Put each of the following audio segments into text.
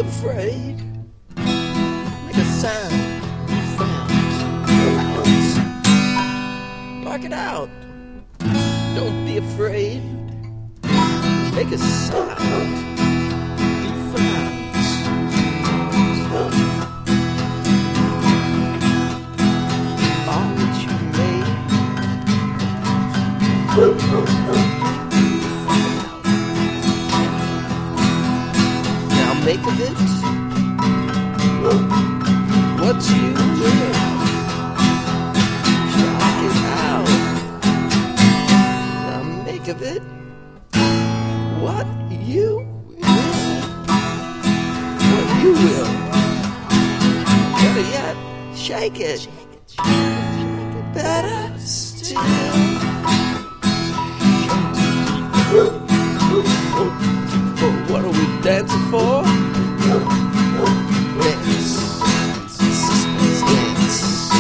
afraid. Make a sound. Be found. Bark it out. Don't be afraid. Make a sound. Be found. All that you made. Now make of it what you will. Check it out. Now make of it what you will. What you will. Better yet, shake it. Better still. What are we dancing for? Dance. Suspense dance.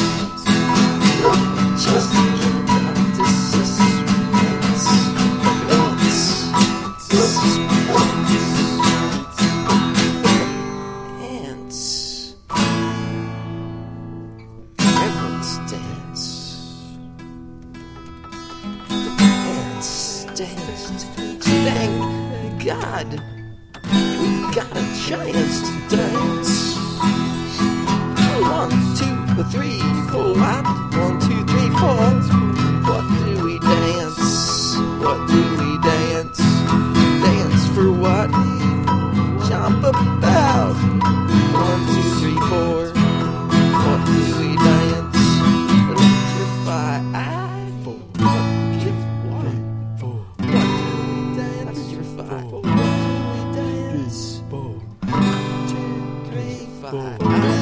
Just this suspense. Dance. Dance. Everyone's dance. Dance. Thank God. We've got a chance to dance. 1, 2, 3, 4. 1, 2, 3, 4. What do we dance? What do we dance? Dance for what? Jump about. 1, 2, 3, 4. What do we dance? Electrify. For give what? For what do we dance? Electrify. 2, 3, 4.